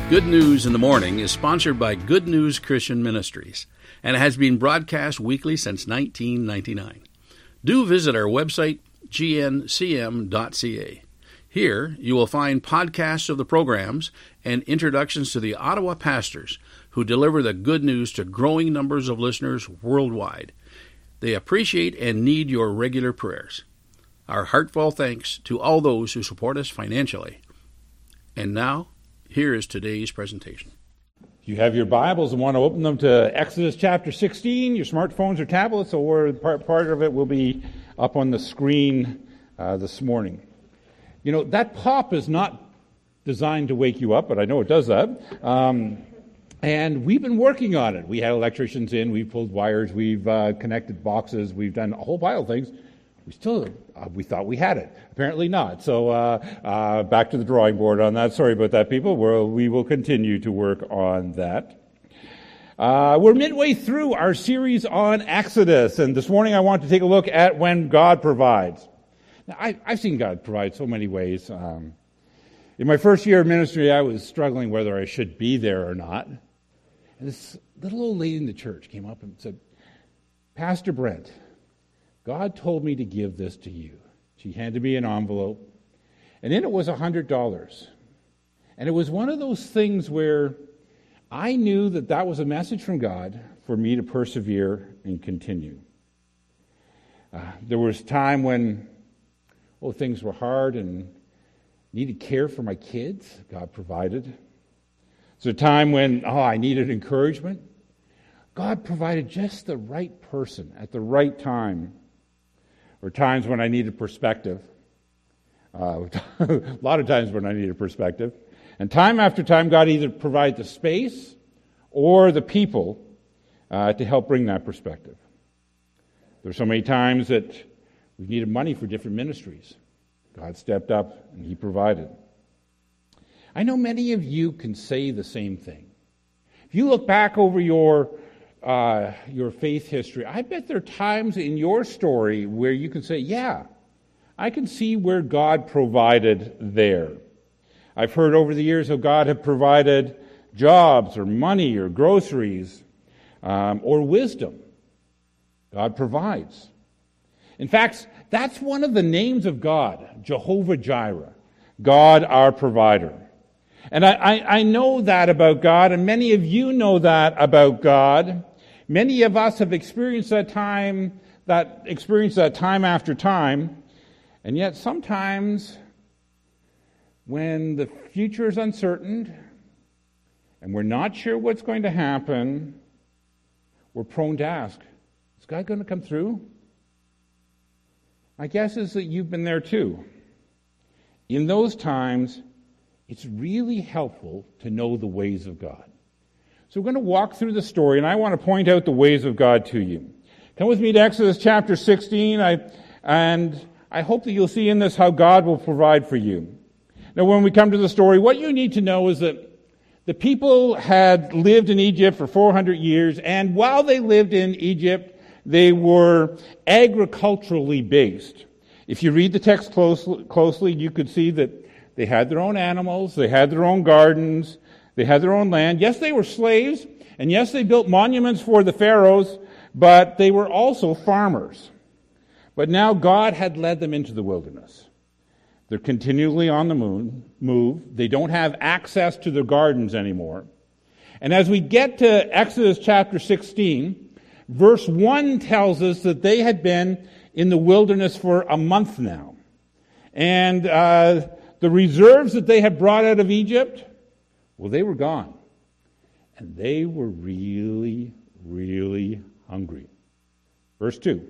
Good News in the Morning is sponsored by Good News Christian Ministries and has been broadcast weekly since 1999. Do visit our website, gncm.ca. Here you will find podcasts of the programs and introductions to the Ottawa pastors who deliver the good news to growing numbers of listeners worldwide. They appreciate and need your regular prayers. Our heartfelt thanks to all those who support us financially. And now, here is today's presentation. If you have your Bibles and want to open them to Exodus chapter 16, your smartphones or tablets, or part of it will be up on the screen this morning. You know, that pop is not designed to wake you up, but I know it does that. And we've been working on it. We had electricians in, we've pulled wires, we've connected boxes, we've done a whole pile of things. We thought we had it. Apparently not. So back to the drawing board on that. Sorry about that, people. We will continue to work on that. We're midway through our series on Exodus, and this morning I want to take a look at when God provides. Now, I've seen God provide so many ways. In my first year of ministry, I was struggling whether I should be there or not. And this little old lady in the church came up and said, "Pastor Brent, God told me to give this to you." She handed me an envelope, and in it was $100. And it was one of those things where I knew that was a message from God for me to persevere and continue. There was time when things were hard and needed care for my kids. God provided. There's a time when I needed encouragement. God provided just the right person at the right time. Or times when I needed perspective. A lot of times when I needed perspective. And time after time, God either provided the space or the people to help bring that perspective. There were so many times that we needed money for different ministries. God stepped up and He provided. I know many of you can say the same thing. If you look back over your faith history, I bet there are times in your story where you can say, yeah, I can see where God provided there. I've heard over the years how God had provided jobs or money or groceries or wisdom. God provides. In fact, that's one of the names of God, Jehovah Jireh, God our provider. And I know that about God, and many of you know that about God. Many of us have experienced that time after time, and yet sometimes when the future is uncertain and we're not sure what's going to happen, we're prone to ask, is God going to come through? My guess is that you've been there too. In those times, it's really helpful to know the ways of God. So we're going to walk through the story, and I want to point out the ways of God to you. Come with me to Exodus chapter 16, and I hope that you'll see in this how God will provide for you. Now, when we come to the story, what you need to know is that the people had lived in Egypt for 400 years, and while they lived in Egypt, they were agriculturally based. If you read the text closely, you could see that they had their own animals, they had their own gardens, they had their own land. Yes, they were slaves, and yes, they built monuments for the pharaohs, but they were also farmers. But now God had led them into the wilderness. They're continually on the move. They don't have access to their gardens anymore. And as we get to Exodus chapter 16, verse 1 tells us that they had been in the wilderness for a month now. And the reserves that they had brought out of Egypt, they were gone. And they were really, really hungry. Verse 2.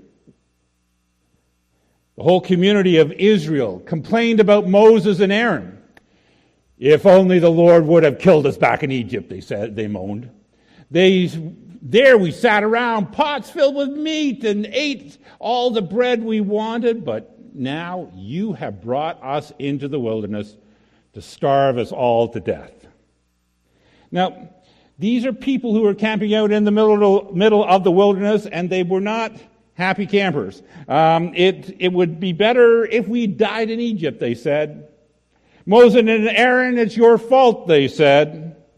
The whole community of Israel complained about Moses and Aaron. If only the Lord would have killed us back in Egypt, they moaned. There we sat around, pots filled with meat, and ate all the bread we wanted, but now you have brought us into the wilderness to starve us all to death. Now, these are people who are camping out in the middle of the wilderness, and they were not happy campers. It would be better if we died in Egypt, they said. Moses and Aaron, it's your fault, they said.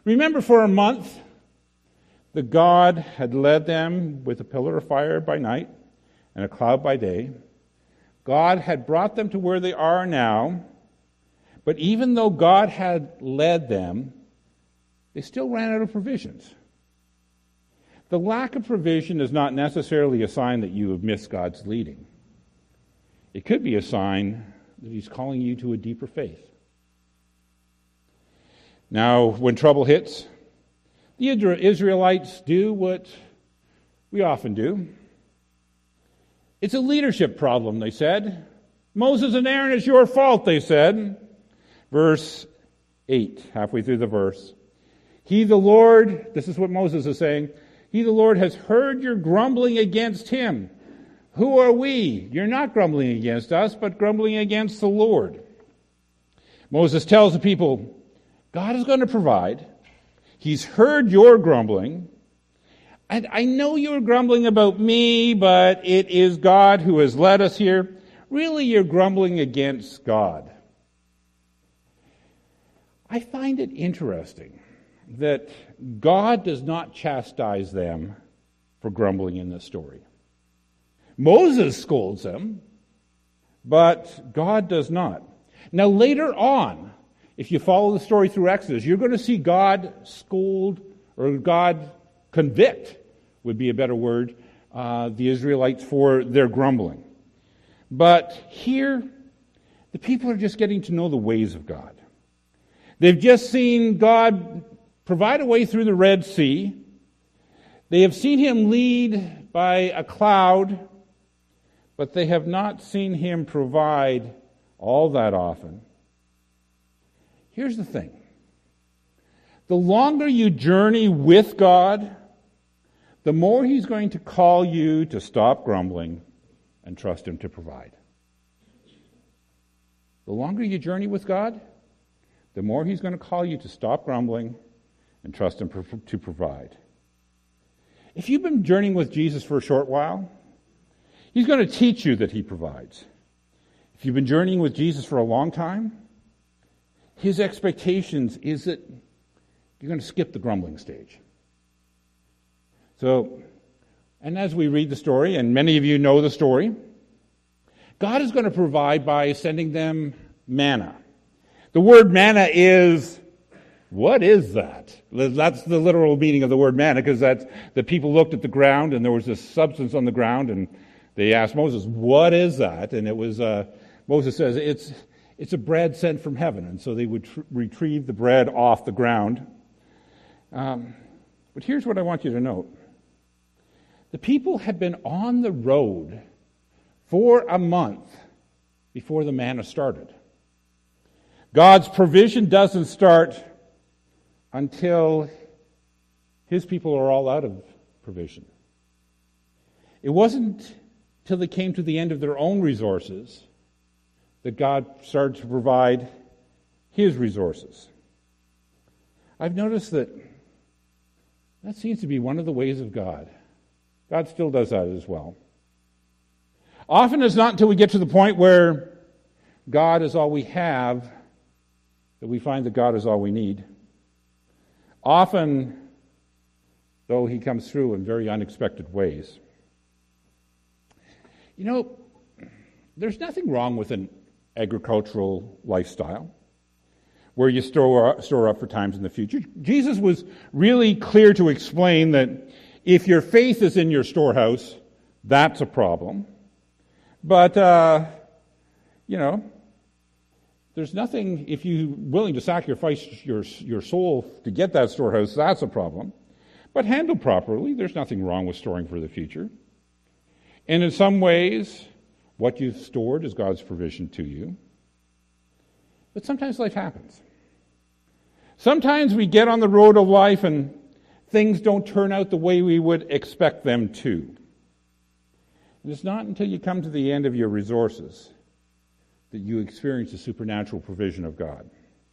Remember, for a month, the God had led them with a pillar of fire by night and a cloud by day. God had brought them to where they are now, but even though God had led them, they still ran out of provisions. The lack of provision is not necessarily a sign that you have missed God's leading. It could be a sign that He's calling you to a deeper faith. Now, when trouble hits, the Israelites do what we often do. It's a leadership problem, they said. Moses and Aaron, it's your fault, they said. Verse 8, halfway through the verse. He, the Lord, this is what Moses is saying, He, the Lord, has heard your grumbling against Him. Who are we? You're not grumbling against us, but grumbling against the Lord. Moses tells the people, God is going to provide. He's heard your grumbling. And I know you're grumbling about me, but it is God who has led us here. Really, you're grumbling against God. I find it interesting that God does not chastise them for grumbling in this story. Moses scolds them, but God does not. Now, later on, if you follow the story through Exodus, you're going to see God scold, or God convict, would be a better word, the Israelites for their grumbling. But here, the people are just getting to know the ways of God. They've just seen God provide a way through the Red Sea. They have seen Him lead by a cloud, but they have not seen Him provide all that often. Here's the thing. The longer you journey with God, the more He's going to call you to stop grumbling and trust Him to provide. The longer you journey with God, the more He's going to call you to stop grumbling and trust Him to provide. If you've been journeying with Jesus for a short while, He's going to teach you that He provides. If you've been journeying with Jesus for a long time, His expectations is that you're going to skip the grumbling stage. So, and as we read the story, and many of you know the story, God is going to provide by sending them manna. The word manna is, what is that? That's the literal meaning of the word manna, because that's the people looked at the ground and there was this substance on the ground, and they asked Moses, what is that? And it was, Moses says, it's a bread sent from heaven. And so they would retrieve the bread off the ground. But here's what I want you to note. The people had been on the road for a month before the manna started. God's provision doesn't start until His people are all out of provision. It wasn't till they came to the end of their own resources that God started to provide His resources. I've noticed that seems to be one of the ways of God. God still does that as well. Often it's not until we get to the point where God is all we have that we find that God is all we need. Often, though, He comes through in very unexpected ways. You know, there's nothing wrong with an agricultural lifestyle where you store up for times in the future. Jesus was really clear to explain that if your faith is in your storehouse, that's a problem. But, there's nothing, if you're willing to sacrifice your soul to get that storehouse, that's a problem. But handled properly, there's nothing wrong with storing for the future. And in some ways, what you've stored is God's provision to you. But sometimes life happens. Sometimes we get on the road of life and things don't turn out the way we would expect them to. And it's not until you come to the end of your resources that you experience the supernatural provision of God.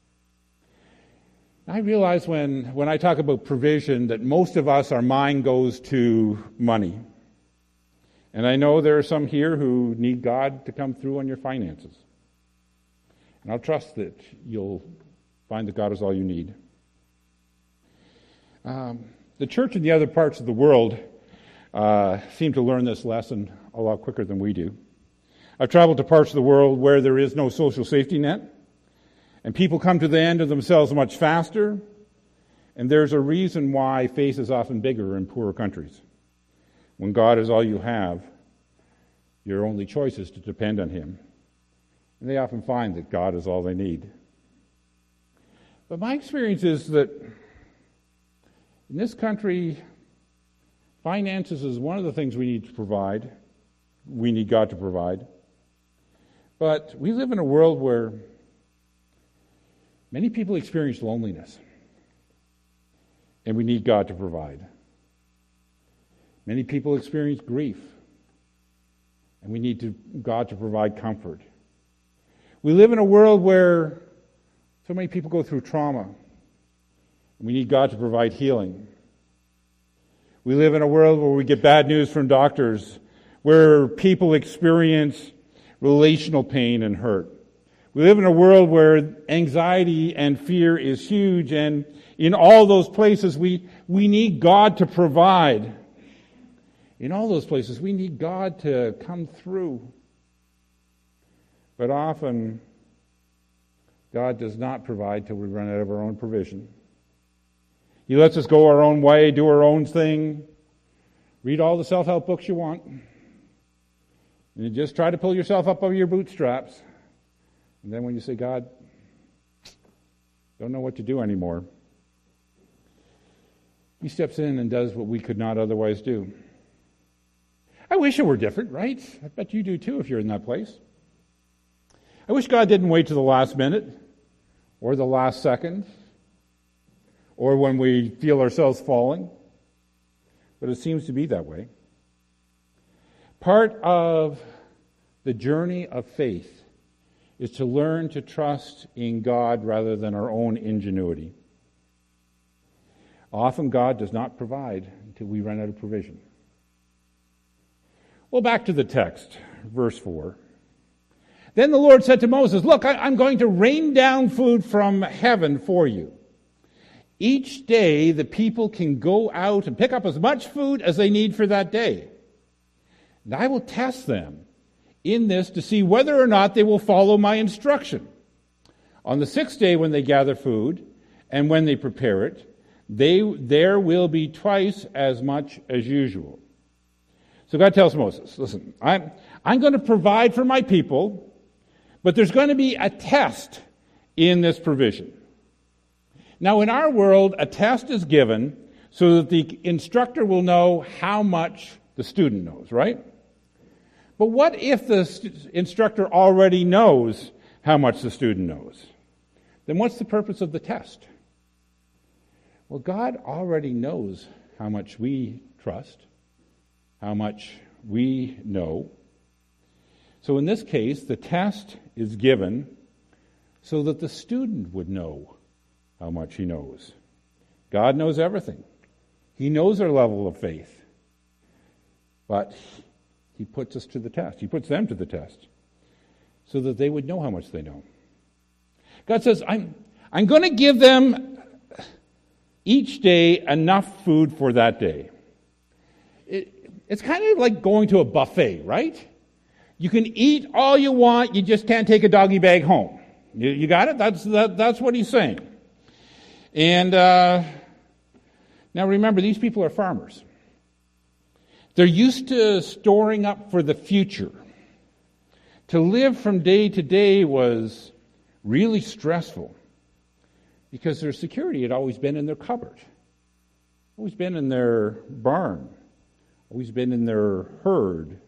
I realize when I talk about provision that most of us, our mind goes to money. And I know there are some here who need God to come through on your finances. And I'll trust that you'll find that God is all you need. The church in the other parts of the world seem to learn this lesson a lot quicker than we do. I've traveled to parts of the world where there is no social safety net, and people come to the end of themselves much faster, and there's a reason why faith is often bigger in poorer countries. When God is all you have, your only choice is to depend on Him. And they often find that God is all they need. But my experience is that in this country, finances is one of the things we need to provide. We need God to provide. But we live in a world where many people experience loneliness, and we need God to provide. Many people experience grief, and we need God to provide comfort. We live in a world where so many people go through trauma, and we need God to provide healing. We live in a world where we get bad news from doctors, where people experience relational pain and hurt. We live in a world where anxiety and fear is huge, and in all those places we need God to provide. In all those places we need God to come through. But often God does not provide till we run out of our own provision. He lets us go our own way, do our own thing, read all the self-help books you want, and you just try to pull yourself up over your bootstraps. And then when you say, God, don't know what to do anymore, He steps in and does what we could not otherwise do. I wish it were different, right? I bet you do too if you're in that place. I wish God didn't wait to the last minute or the last second or when we feel ourselves falling, but it seems to be that way. Part of the journey of faith is to learn to trust in God rather than our own ingenuity. Often God does not provide until we run out of provision. Well, back to the text, verse 4. Then the Lord said to Moses, look, I'm going to rain down food from heaven for you. Each day the people can go out and pick up as much food as they need for that day. And I will test them in this to see whether or not they will follow my instruction. On the sixth day when they gather food and when they prepare it, there will be twice as much as usual. So God tells Moses, listen, I'm going to provide for my people, but there's going to be a test in this provision. Now, in our world, a test is given so that the instructor will know how much the student knows, right? But what if the instructor already knows how much the student knows? Then what's the purpose of the test? Well, God already knows how much we trust, how much we know. So in this case, the test is given so that the student would know how much he knows. God knows everything. He knows our level of faith. But He puts us to the test. He puts them to the test so that they would know how much they know. God says, I'm going to give them each day enough food for that day. It's kind of like going to a buffet, right? You can eat all you want, you just can't take a doggy bag home. You got it? That's what He's saying. And now remember, these people are farmers. They're used to storing up for the future. To live from day to day was really stressful because their security had always been in their cupboard, always been in their barn, always been in their herd.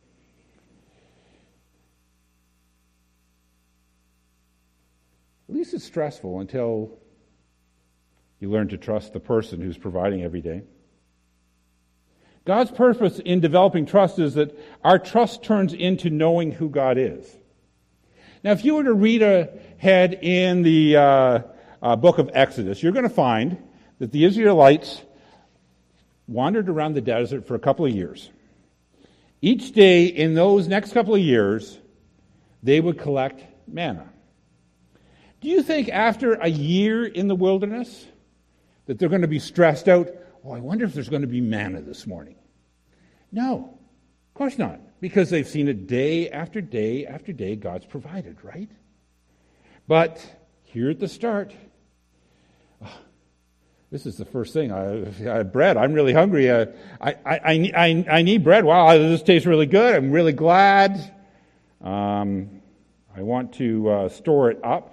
At least it's stressful until you learn to trust the person who's providing every day. God's purpose in developing trust is that our trust turns into knowing who God is. Now, if you were to read ahead in the book of Exodus, you're going to find that the Israelites wandered around the desert for a couple of years. Each day in those next couple of years, they would collect manna. Do you think after a year in the wilderness that they're going to be stressed out. Oh, I wonder if there's going to be manna this morning. No, of course not, because they've seen it day after day after day. God's provided, right? But here at the start, this is the first thing. I bread. I'm really hungry. I need bread. Wow, this tastes really good. I'm really glad. I want to store it up.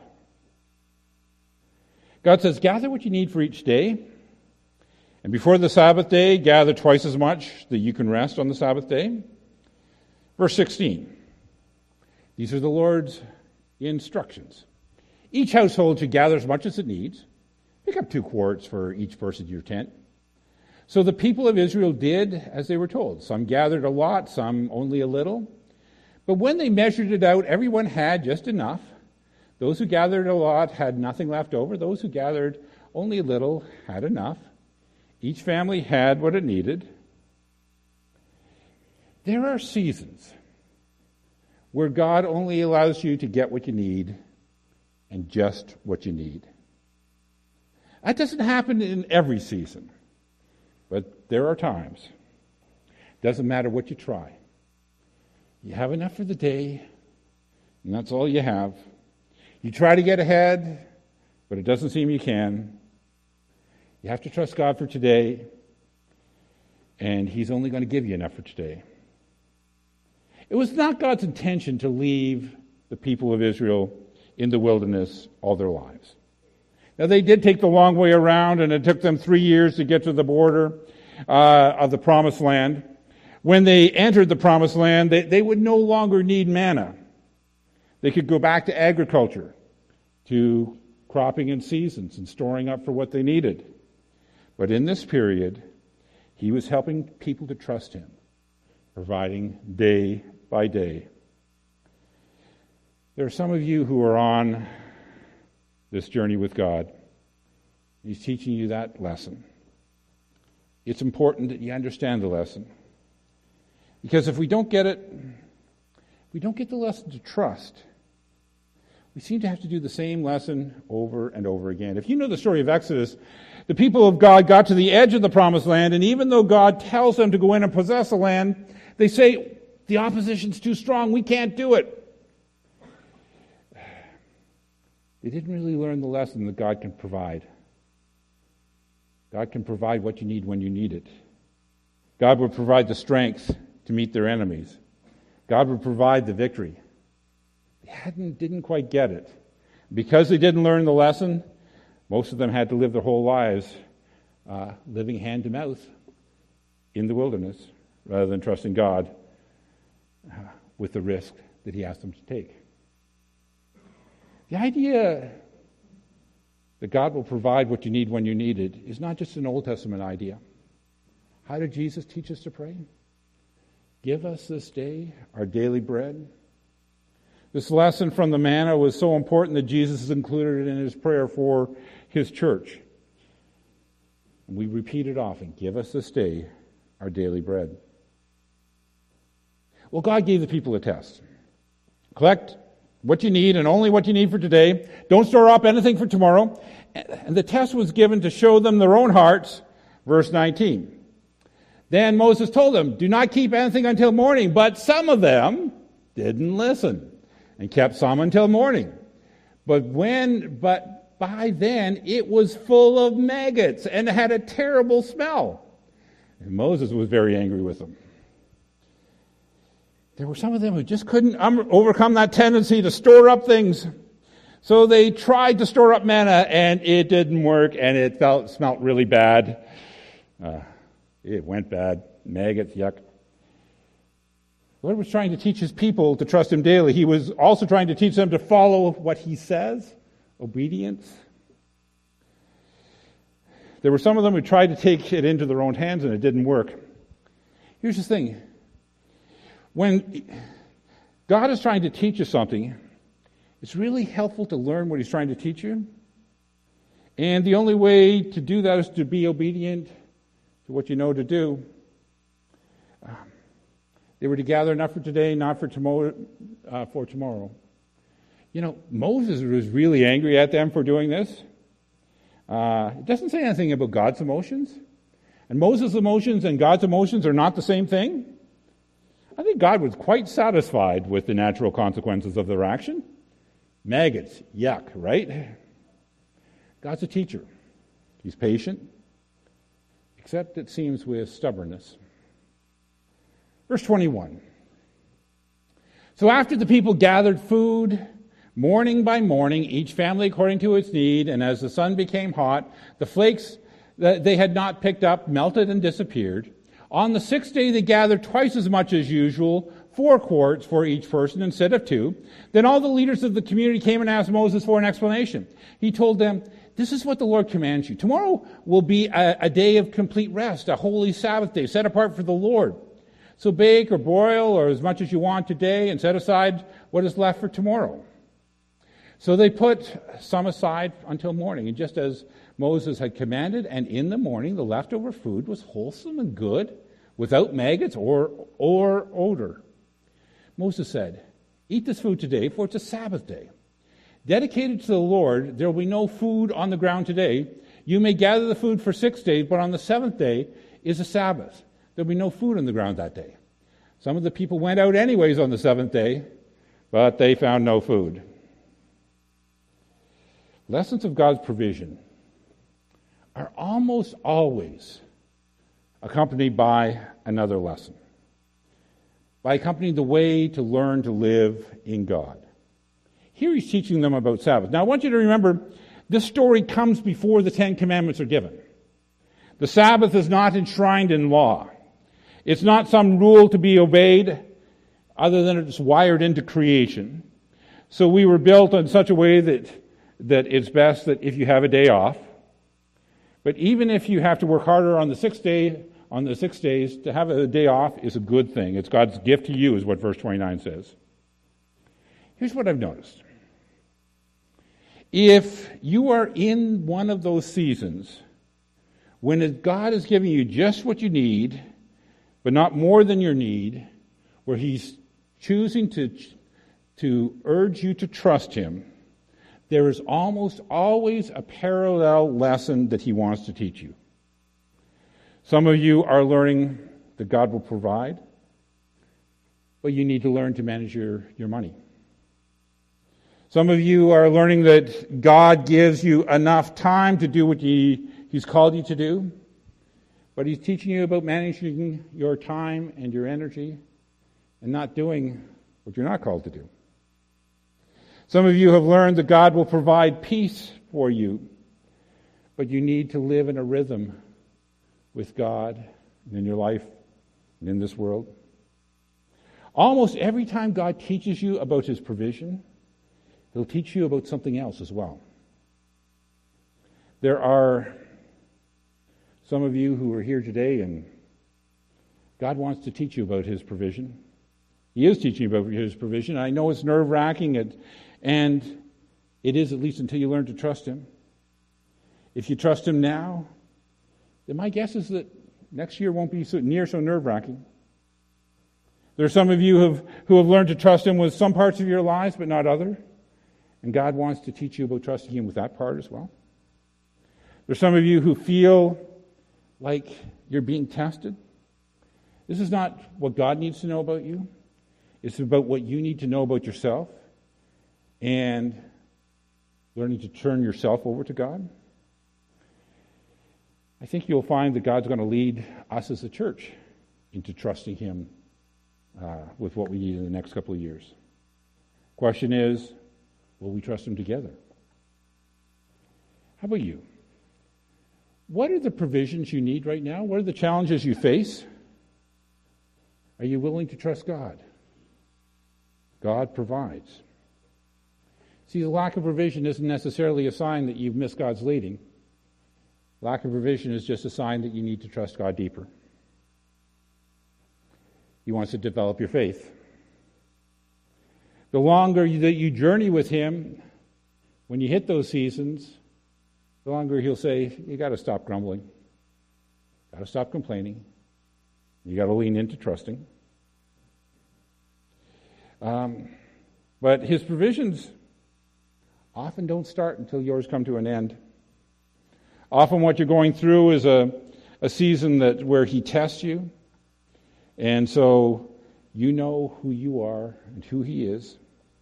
God says, gather what you need for each day. And before the Sabbath day, gather twice as much that you can rest on the Sabbath day. Verse 16. These are the Lord's instructions. Each household should gather as much as it needs. Pick up 2 quarts for each person in your tent. So the people of Israel did as they were told. Some gathered a lot, some only a little. But when they measured it out, everyone had just enough. Those who gathered a lot had nothing left over. Those who gathered only a little had enough. Each family had what it needed. There are seasons where God only allows you to get what you need and just what you need. That doesn't happen in every season, but there are times. Doesn't matter what you try. You have enough for the day, and that's all you have. You try to get ahead, but it doesn't seem you can. You have to trust God for today, and He's only going to give you enough for today. It was not God's intention to leave the people of Israel in the wilderness all their lives. Now, they did take the long way around, and it took them 3 years to get to the border of the Promised Land. When they entered the Promised Land, they would no longer need manna. They could go back to agriculture, to cropping in seasons and storing up for what they needed. But in this period, He was helping people to trust Him, providing day by day. There are some of you who are on this journey with God. He's teaching you that lesson. It's important that you understand the lesson. Because if we don't get it, we don't get the lesson to trust. We seem to have to do the same lesson over and over again. If you know the story of Exodus, the people of God got to the edge of the Promised Land, and even though God tells them to go in and possess the land, they say, the opposition's too strong, we can't do it. They didn't really learn the lesson that God can provide. God can provide what you need when you need it. God will provide the strength to meet their enemies. God will provide the victory. They didn't quite get it. Because they didn't learn the lesson, most of them had to live their whole lives living hand to mouth in the wilderness rather than trusting God with the risk that He asked them to take. The idea that God will provide what you need when you need it is not just an Old Testament idea. How did Jesus teach us to pray? Give us this day our daily bread. This lesson from the manna was so important that Jesus has included it in His prayer for His church. And we repeat it often. Give us this day our daily bread. Well, God gave the people a test. Collect what you need and only what you need for today. Don't store up anything for tomorrow. And the test was given to show them their own hearts. Verse 19. Then Moses told them, do not keep anything until morning. But some of them didn't listen and kept some until morning. But by then it was full of maggots and had a terrible smell. And Moses was very angry with them. There were some of them who just couldn't overcome that tendency to store up things. So they tried to store up manna, and it didn't work, and it smelled really bad. It went bad. Maggots, yuck. The Lord was trying to teach His people to trust Him daily. He was also trying to teach them to follow what He says, obedience. There were some of them who tried to take it into their own hands, and it didn't work. Here's the thing. When God is trying to teach you something, it's really helpful to learn what He's trying to teach you. And the only way to do that is to be obedient to what you know to do. They were to gather not for today, not for tomorrow. You know, Moses was really angry at them for doing this. It doesn't say anything about God's emotions. And Moses' emotions and God's emotions are not the same thing. I think God was quite satisfied with the natural consequences of their action. Maggots, yuck, right? God's a teacher. He's patient, except it seems with stubbornness. Verse 21. So after the people gathered food, morning by morning, each family according to its need, and as the sun became hot, the flakes that they had not picked up melted and disappeared. On the sixth day they gathered twice as much as usual, 4 quarts for each person instead of 2. Then all the leaders of the community came and asked Moses for an explanation. He told them, "This is what the Lord commands you. Tomorrow will be a day of complete rest, a holy Sabbath day, set apart for the Lord. So bake or boil or as much as you want today and set aside what is left for tomorrow." So they put some aside until morning, and just as Moses had commanded, and in the morning the leftover food was wholesome and good, without maggots or odor. Moses said, "Eat this food today, for it's a Sabbath day. Dedicated to the Lord, there will be no food on the ground today. You may gather the food for 6 days, but on the 7th day is a Sabbath. There will be no food on the ground that day." Some of the people went out anyways on the 7th day, but they found no food. Lessons of God's provision are almost always accompanied by another lesson, by accompanying the way to learn to live in God. Here he's teaching them about Sabbath. Now I want you to remember, this story comes before the 10 Commandments are given. The Sabbath is not enshrined in law. It's not some rule to be obeyed other than it's wired into creation. So we were built in such a way that it's best that if you have a day off. But even if you have to work harder on the 6th day, on the 6 days, to have a day off is a good thing. It's God's gift to you, is what verse 29 says. Here's what I've noticed. If you are in one of those seasons when God is giving you just what you need, but not more than your need, where He's choosing to urge you to trust Him, there is almost always a parallel lesson that He wants to teach you. Some of you are learning that God will provide, but you need to learn to manage your money. Some of you are learning that God gives you enough time to do what He's called you to do, but He's teaching you about managing your time and your energy and not doing what you're not called to do. Some of you have learned that God will provide peace for you, but you need to live in a rhythm with God and in your life and in this world. Almost every time God teaches you about His provision, He'll teach you about something else as well. There are some of you who are here today, and God wants to teach you about His provision. He is teaching you about His provision. I know it's nerve-wracking, and it is, at least until you learn to trust Him. If you trust Him now, then my guess is that next year won't be so nerve-wracking. There are some of you who have learned to trust Him with some parts of your lives, but not others. And God wants to teach you about trusting Him with that part as well. There's some of you who feel like you're being tested. This is not what God needs to know about you. It's about what you need to know about yourself and learning to turn yourself over to God. I think you'll find that God's going to lead us as a church into trusting Him with what we need in the next couple of years. Question is, will we trust Him together? How about you? What are the provisions you need right now? What are the challenges you face? Are you willing to trust God? God provides. See, the lack of provision isn't necessarily a sign that you've missed God's leading. Lack of provision is just a sign that you need to trust God deeper. He wants to develop your faith. The longer that you journey with Him, when you hit those seasons, the longer He'll say, you got to stop grumbling. Got to stop complaining. You got to lean into trusting. But His provisions often don't start until yours come to an end. Often what you're going through is a season where he tests you. And so you know who you are and who he is.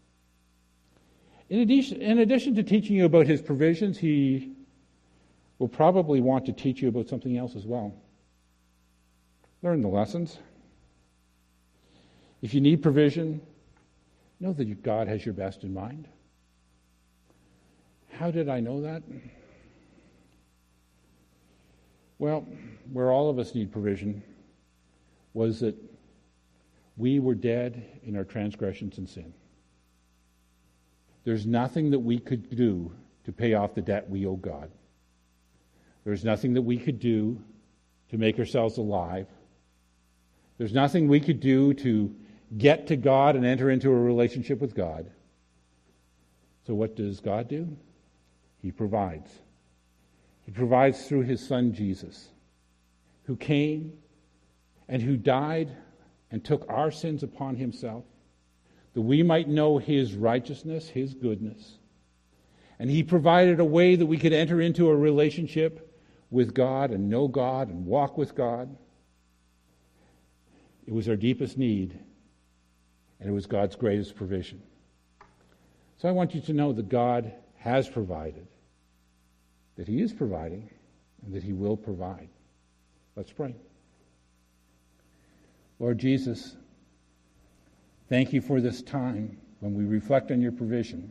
In addition to teaching you about his provisions, he will probably want to teach you about something else as well. Learn the lessons. If you need provision, know that God has your best in mind. How did I know that? Well, where all of us need provision was that we were dead in our transgressions and sin. There's nothing that we could do to pay off the debt we owe God. There's nothing that we could do to make ourselves alive. There's nothing we could do to get to God and enter into a relationship with God. So what does God do? He provides. He provides through his Son Jesus, who came and who died and took our sins upon himself, that we might know his righteousness, his goodness. And he provided a way that we could enter into a relationship with God and know God and walk with God. It was our deepest need, and it was God's greatest provision. So I want you to know that God has provided, that he is providing, and that he will provide. Let's pray. Lord Jesus, thank you for this time when we reflect on your provision.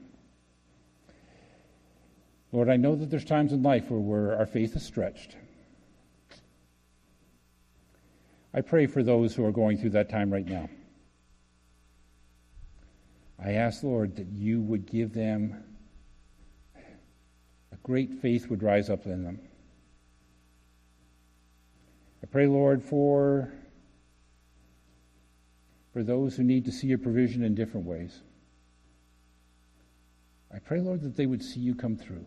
Lord, I know that there's times in life where our faith is stretched. I pray for those who are going through that time right now. I ask, Lord, that you would give them a great faith would rise up in them. I pray, Lord, for those who need to see your provision in different ways. I pray, Lord, that they would see you come through.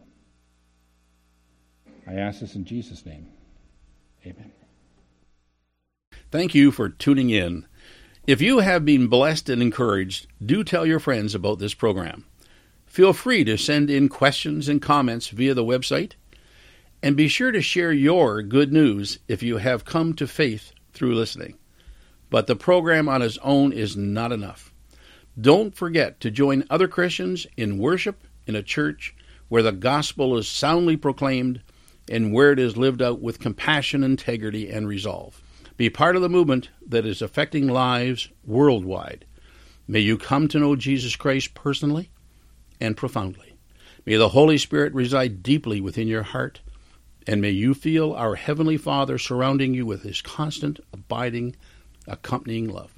I ask this in Jesus' name. Amen. Thank you for tuning in. If you have been blessed and encouraged, do tell your friends about this program. Feel free to send in questions and comments via the website, and be sure to share your good news if you have come to faith through listening. But the program on its own is not enough. Don't forget to join other Christians in worship in a church where the gospel is soundly proclaimed and where it is lived out with compassion, integrity, and resolve. Be part of the movement that is affecting lives worldwide. May you come to know Jesus Christ personally and profoundly. May the Holy Spirit reside deeply within your heart, and may you feel our Heavenly Father surrounding you with his constant, abiding, accompanying love.